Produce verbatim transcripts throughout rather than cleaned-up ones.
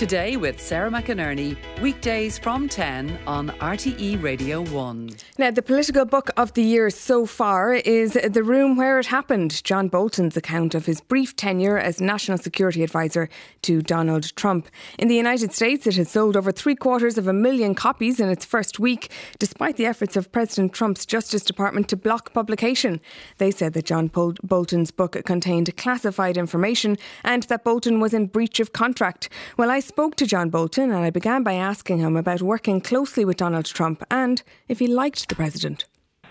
Today with Sarah McInerney, weekdays from ten on R T E Radio one. Now, the political book of the year so far is The Room Where It Happened, John Bolton's account of his brief tenure as National Security Advisor to Donald Trump. In the United States, it has sold over three quarters of a million copies in its first week, despite the efforts of President Trump's Justice Department to block publication. They said that John Bol- Bolton's book contained classified information and that Bolton was in breach of contract. Well, I spoke to John Bolton and I began by asking him about working closely with Donald Trump and if he liked the president.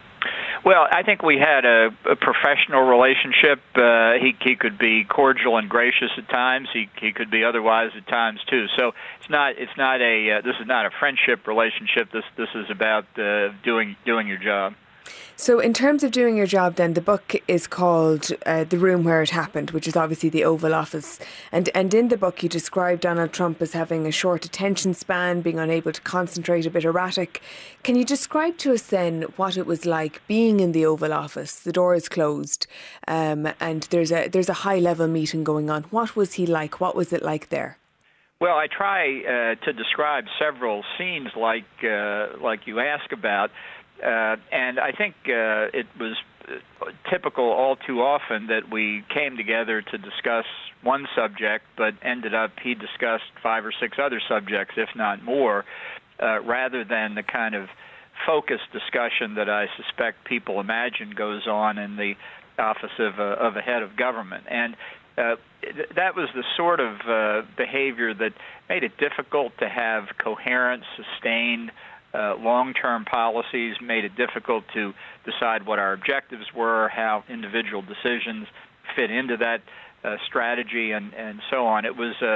Well, I think we had a, a professional relationship. Uh, he, he could be cordial and gracious at times. He he could be otherwise at times too. So it's not it's not a uh, this is not a friendship relationship. This this is about uh, doing doing your job. So in terms of doing your job then, the book is called uh, The Room Where It Happened, which is obviously the Oval Office. And and in the book you describe Donald Trump as having a short attention span, being unable to concentrate, a bit erratic. Can you describe to us then what it was like being in the Oval Office? The door is closed um, and there's a there's a high-level meeting going on. What was he like? What was it like there? Well, I try uh, to describe several scenes like uh, like you ask about. Uh, and I think uh, it was typical all too often that we came together to discuss one subject, but ended up he discussed five or six other subjects, if not more, uh, rather than the kind of focused discussion that I suspect people imagine goes on in the office of a, of a head of government. And uh, th- that was the sort of uh, behavior that made it difficult to have coherent, sustained Uh, long-term policies, made it difficult to decide what our objectives were, how individual decisions fit into that uh, strategy, and, and so on. It was uh,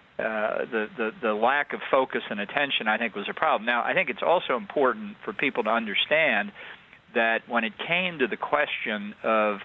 uh, the, the, the lack of focus and attention, I think, was a problem. Now, I think it's also important for people to understand that when it came to the question of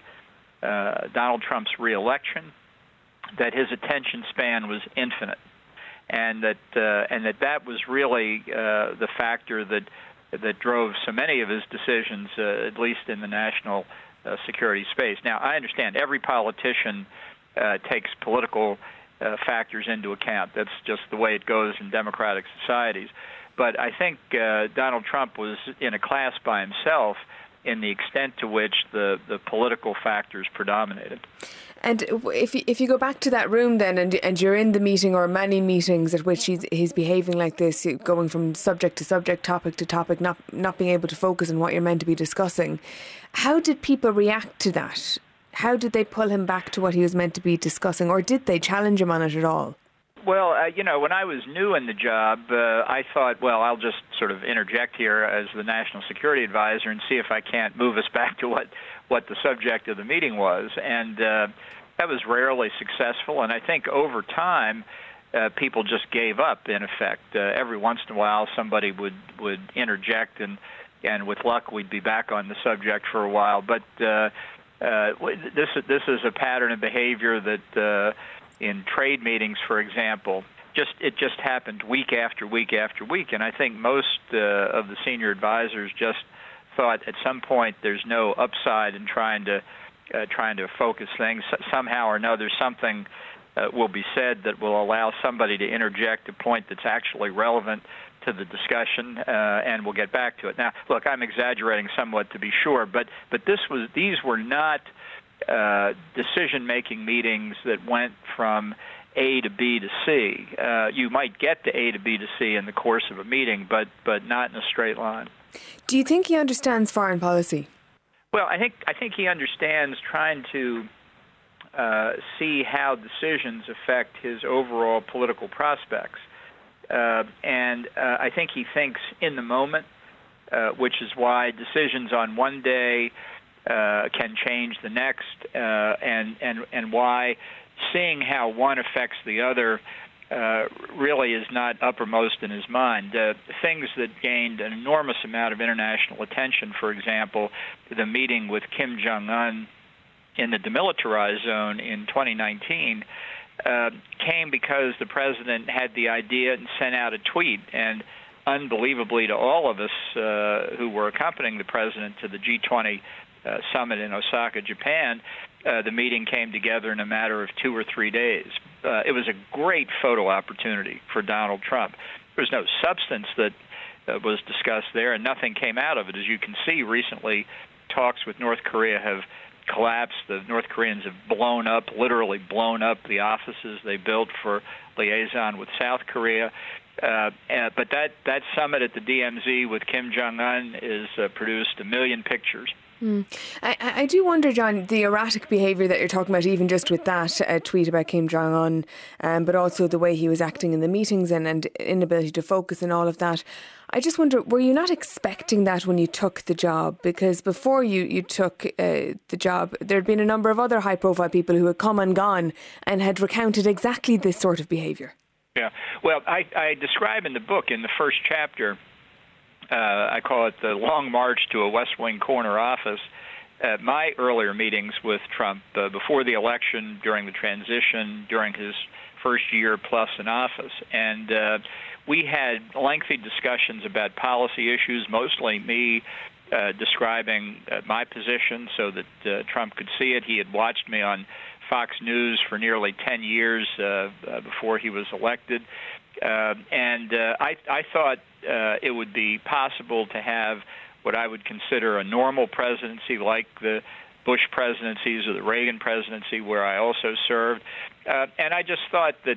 uh, Donald Trump's reelection, that his attention span was infinite. And that uh, and that that was really uh, the factor that that drove so many of his decisions, uh, at least in the national uh, security space. Now, I understand every politician uh, takes political uh, factors into account. That's just the way it goes in democratic societies. But I think uh, Donald Trump was in a class by himself in the extent to which the, the political factors predominated. And if you, if you go back to that room then, and and you're in the meeting or many meetings at which he's he's behaving like this, going from subject to subject, topic to topic, not not being able to focus on what you're meant to be discussing, how did people react to that? How did they pull him back to what he was meant to be discussing, or did they challenge him on it at all? Well, uh, you know, when I was new in the job, uh, I thought, well, I'll just sort of interject here as the National Security Advisor and see if I can't move us back to what, what the subject of the meeting was. And uh, that was rarely successful. And I think over time, uh, people just gave up, in effect. Uh, every once in a while, somebody would, would interject, and, and with luck, we'd be back on the subject for a while. But uh, uh, this, this is a pattern of behavior that... Uh, in trade meetings, for example, just it just happened week after week after week. And I think most uh, of the senior advisors just thought at some point there's no upside in trying to uh, trying to focus things. Somehow or another, something uh, will be said that will allow somebody to interject a point that's actually relevant to the discussion, uh, and we'll get back to it. Now, look, I'm exaggerating somewhat to be sure, but but this was these were not Uh, decision-making meetings that went from A to B to C. Uh, you might get to A to B to C in the course of a meeting, but but not in a straight line. Do you think he understands foreign policy? Well, I think I think he understands trying to uh, see how decisions affect his overall political prospects, uh, and uh, I think he thinks in the moment, uh, which is why decisions on one day Uh, can change the next, uh, and and and why seeing how one affects the other uh, really is not uppermost in his mind. Uh, things that gained an enormous amount of international attention, for example, the meeting with Kim Jong-un in the demilitarized zone in twenty nineteen, uh, came because the president had the idea and sent out a tweet, and unbelievably to all of us uh, who were accompanying the president to the G twenty Uh, summit in Osaka, Japan, uh, the meeting came together in a matter of two or three days. Uh, it was a great photo opportunity for Donald Trump. There was no substance that uh, was discussed there, and nothing came out of it. As you can see, recently, talks with North Korea have collapsed. The North Koreans have blown up, literally blown up the offices they built for liaison with South Korea. Uh, uh, but that, that summit at the D M Z with Kim Jong-un has uh, produced a million pictures. Mm. I, I do wonder, John, the erratic behaviour that you're talking about, even just with that uh, tweet about Kim Jong-un, um, but also the way he was acting in the meetings and, and inability to focus and all of that. I just wonder, were you not expecting that when you took the job? Because before you, you took uh, the job, there had been a number of other high-profile people who had come and gone and had recounted exactly this sort of behaviour. Yeah, well, I, I describe in the book, in the first chapter, uh, I call it the long march to a West Wing corner office, uh, my earlier meetings with Trump uh, before the election, during the transition, during his first year plus in office. And uh, we had lengthy discussions about policy issues, mostly me uh, describing uh, my position so that uh, Trump could see it. He had watched me on Fox News for nearly ten years uh, uh, before he was elected. Uh, and uh, I, I thought uh, it would be possible to have what I would consider a normal presidency like the Bush presidencies or the Reagan presidency, where I also served. Uh, and I just thought that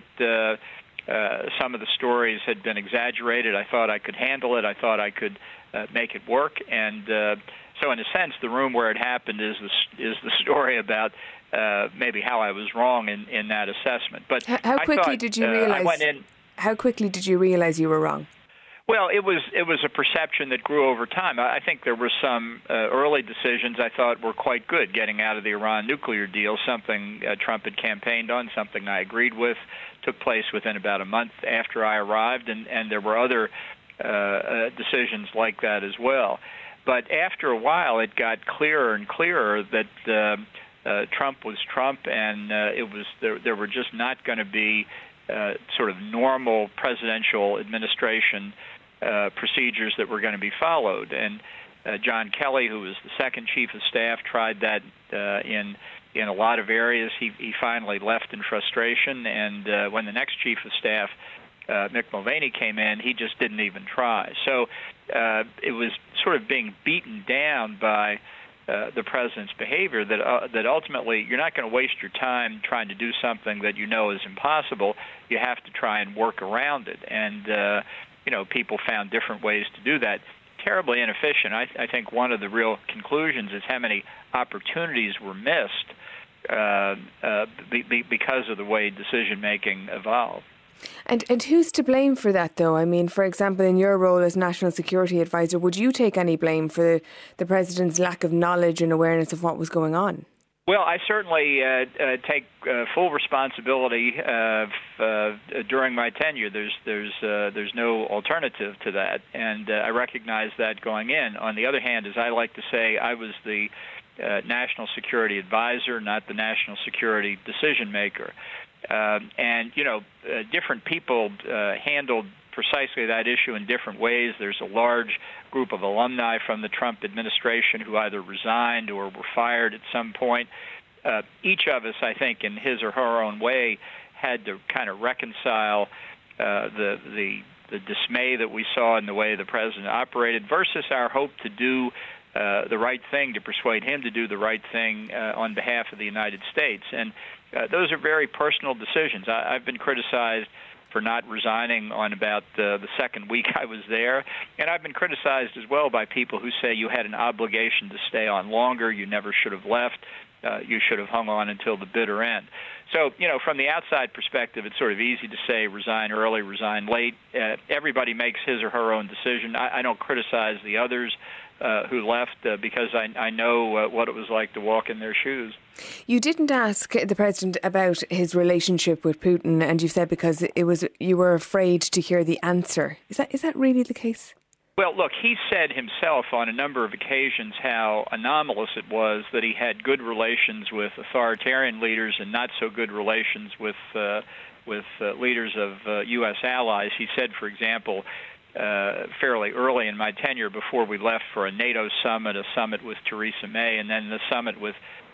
uh, uh, some of the stories had been exaggerated. I thought I could handle it. I thought I could uh, make it work. And uh, so in a sense, the room where it happened is the, is the story about Uh, maybe how I was wrong in, in that assessment. But how quickly thought, did you uh, realize? I went in, how quickly did you realize you were wrong? Well, it was it was a perception that grew over time. I, I think there were some uh, early decisions I thought were quite good, getting out of the Iran nuclear deal, something uh, Trump had campaigned on, something I agreed with, took place within about a month after I arrived, and, and there were other uh, uh, decisions like that as well. But after a while, it got clearer and clearer that uh, Uh, Trump was Trump, and uh, it was there, there were just not going to be uh, sort of normal presidential administration uh, procedures that were going to be followed. And uh, John Kelly, who was the second chief of staff, tried that uh, in in a lot of areas. He, he finally left in frustration, and uh, when the next chief of staff, uh, Mick Mulvaney, came in, he just didn't even try. So uh, it was sort of being beaten down by Uh, the president's behavior that uh, that ultimately you're not going to waste your time trying to do something that you know is impossible. You have to try and work around it, and uh, you know people found different ways to do that. Terribly inefficient. I, I think one of the real conclusions is how many opportunities were missed uh, uh, be, be because of the way decision making evolved. And and who's to blame for that, though? I mean, for example, in your role as National Security Advisor, would you take any blame for the, the President's lack of knowledge and awareness of what was going on? Well, I certainly uh, uh, take uh, full responsibility uh, f- uh, during my tenure. There's there's uh, there's no alternative to that, and uh, I recognize that going in. On the other hand, as I like to say, I was the uh, National Security Advisor, not the National Security decision maker. Uh, and, you know, uh, different people uh, handled precisely that issue in different ways. There's a large group of alumni from the Trump administration who either resigned or were fired at some point. Uh, each of us, I think, in his or her own way, had to kind of reconcile uh, the, the, the dismay that we saw in the way the president operated versus our hope to do Uh, the right thing, to persuade him to do the right thing uh, on behalf of the United States. And uh, those are very personal decisions. I, I've been criticized for not resigning on about uh, the second week I was there, and I've been criticized as well by people who say you had an obligation to stay on longer, you never should have left, uh, you should have hung on until the bitter end. So, you know, from the outside perspective, it's sort of easy to say resign early, resign late. Uh, everybody makes his or her own decision. I, I don't criticize the others Uh, who left uh, because I, I know uh, what it was like to walk in their shoes. You didn't ask the president about his relationship with Putin, and you said because it was you were afraid to hear the answer. Is that is that really the case? Well, look, he said himself on a number of occasions how anomalous it was that he had good relations with authoritarian leaders and not so good relations with uh, with uh, leaders of uh, U S allies. He said, for example, Uh, fairly early in my tenure, before we left for a NATO summit, a summit with Theresa May, and then the summit with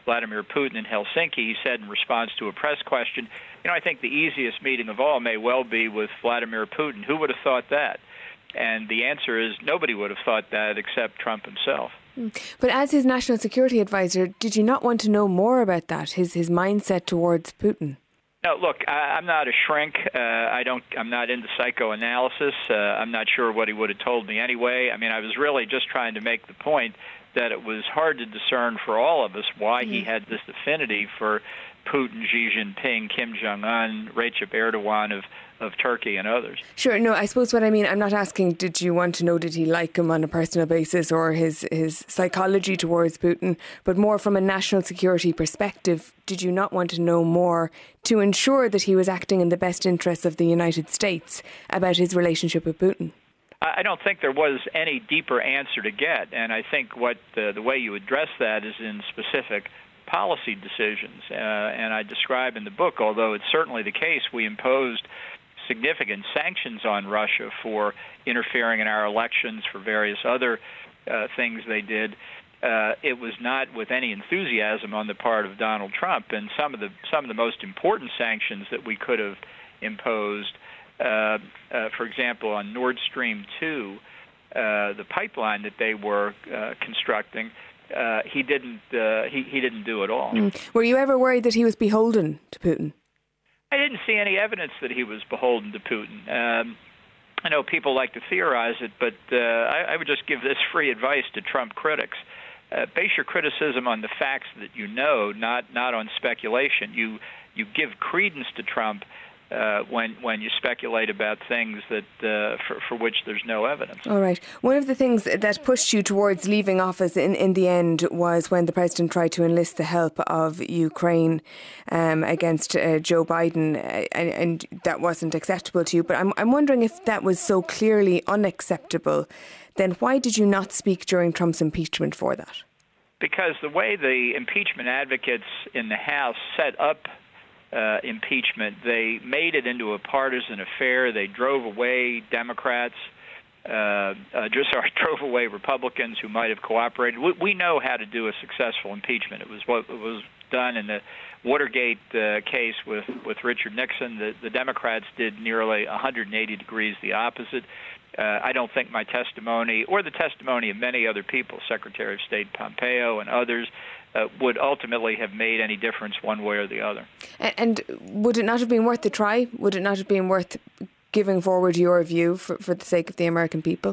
Vladimir Putin in Helsinki. He said in response to a press question, you know, I think the easiest meeting of all may well be with Vladimir Putin. Who would have thought that? And the answer is nobody would have thought that except Trump himself. But as his national security advisor, did you not want to know more about that, his his mindset towards Putin? No, look, I, I'm not a shrink. Uh, I don't. I'm not into psychoanalysis. Uh, I'm not sure what he would have told me anyway. I mean, I was really just trying to make the point that it was hard to discern for all of us why he had this affinity for Putin, Xi Jinping, Kim Jong-un, Recep Erdogan of, of Turkey and others. Sure. No, I suppose what I mean, I'm not asking, did you want to know, did he like him on a personal basis or his, his psychology towards Putin, but more from a national security perspective, did you not want to know more to ensure that he was acting in the best interests of the United States about his relationship with Putin? I don't think there was any deeper answer to get, and I think what uh, the way you address that is in specific policy decisions. Uh, and I describe in the book, although it's certainly the case, we imposed significant sanctions on Russia for interfering in our elections, for various other uh, things they did. Uh, it was not with any enthusiasm on the part of Donald Trump, and some of the some of the most important sanctions that we could have imposed. Uh, uh, for example, on Nord Stream two, uh, the pipeline that they were uh, constructing, uh, he didn't uh, he, he didn't do at all. Mm. Were you ever worried that he was beholden to Putin? I didn't see any evidence that he was beholden to Putin. Um, I know people like to theorize it, but uh, I, I would just give this free advice to Trump critics. Uh, base your criticism on the facts that you know, not not on speculation. You you give credence to Trump Uh, when when you speculate about things that uh, for, for which there's no evidence. All right. One of the things that pushed you towards leaving office in, in the end was when the president tried to enlist the help of Ukraine um, against uh, Joe Biden, uh, and, and that wasn't acceptable to you. But I'm I'm wondering if that was so clearly unacceptable, then why did you not speak during Trump's impeachment for that? Because the way the impeachment advocates in the House set up Uh, impeachment, they made it into a partisan affair. They drove away Democrats, uh, uh, just sorry, drove away Republicans who might have cooperated. We, we know how to do a successful impeachment. It was what was done in the Watergate uh, case with, with Richard Nixon. The, the Democrats did nearly one hundred eighty degrees the opposite. Uh, I don't think my testimony, or the testimony of many other people, Secretary of State Pompeo and others, Uh, would ultimately have made any difference one way or the other. And would it not have been worth the try? Would it not have been worth giving forward your view for, for the sake of the American people?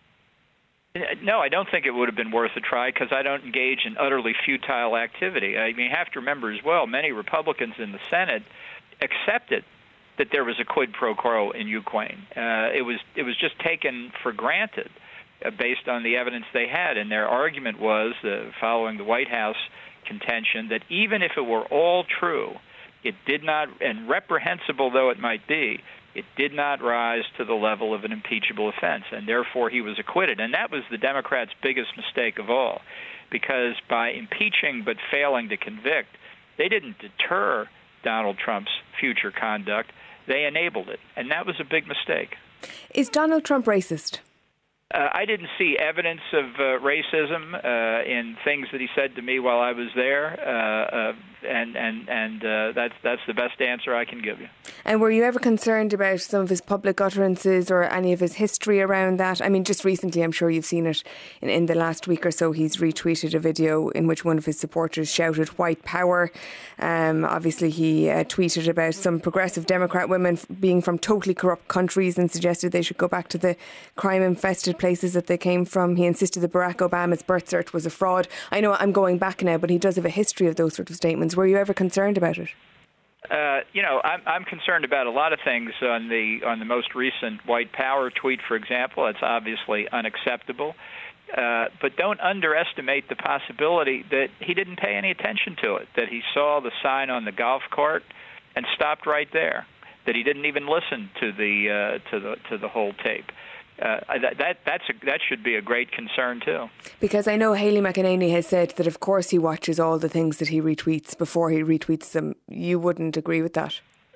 No, I don't think it would have been worth a try because I don't engage in utterly futile activity. I mean, you have to remember as well, many Republicans in the Senate accepted that there was a quid pro quo in Ukraine. Uh, it was it was just taken for granted Uh, based on the evidence they had. And their argument was, uh, following the White House contention, that even if it were all true, it did not, and reprehensible though it might be, it did not rise to the level of an impeachable offense, and therefore he was acquitted. And that was the Democrats' biggest mistake of all, because by impeaching but failing to convict, they didn't deter Donald Trump's future conduct, they enabled it. And that was a big mistake. Is Donald Trump racist? Uh, I didn't see evidence of uh, racism uh, in things that he said to me while I was there, uh, uh, and and and uh, that's that's the best answer I can give you. And were you ever concerned about some of his public utterances or any of his history around that? I mean, just recently, I'm sure you've seen it in, in the last week or so. He's retweeted a video in which one of his supporters shouted "White Power." Um, obviously, he uh, tweeted about some progressive Democrat women being from totally corrupt countries and suggested they should go back to the crime-infested places that they came from. He insisted that Barack Obama's birth cert was a fraud. I know I'm going back now, but he does have a history of those sort of statements. Were you ever concerned about it? Uh, you know, I'm, I'm concerned about a lot of things on the on the most recent White Power tweet, for example. It's obviously unacceptable. Uh, but don't underestimate the possibility that he didn't pay any attention to it, that he saw the sign on the golf cart and stopped right there, that he didn't even listen to the uh, to the to the whole tape. Uh, that that that's a, that should be a great concern too. Because I know Haley McEnany has said that of course he watches all the things that he retweets before he retweets them. You wouldn't agree with that?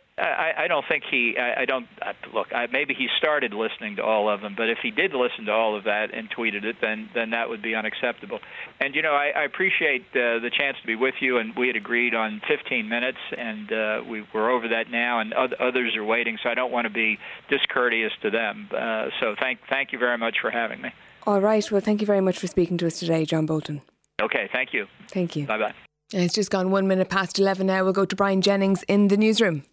I, I don't think he. I, I don't look. I, maybe he started listening to all of them, but if he did listen to all of that and tweeted it, then then that would be unacceptable. And you know, I, I appreciate uh, the chance to be with you. And we had agreed on fifteen minutes, and uh, we, we're over that now, and others are waiting. So I don't want to be discourteous to them. Uh, so thank thank you very much for having me. All right. Well, thank you very much for speaking to us today, John Bolton. Okay. Thank you. Thank you. Bye bye. It's just gone one minute past eleven now. We'll go to Brian Jennings in the newsroom.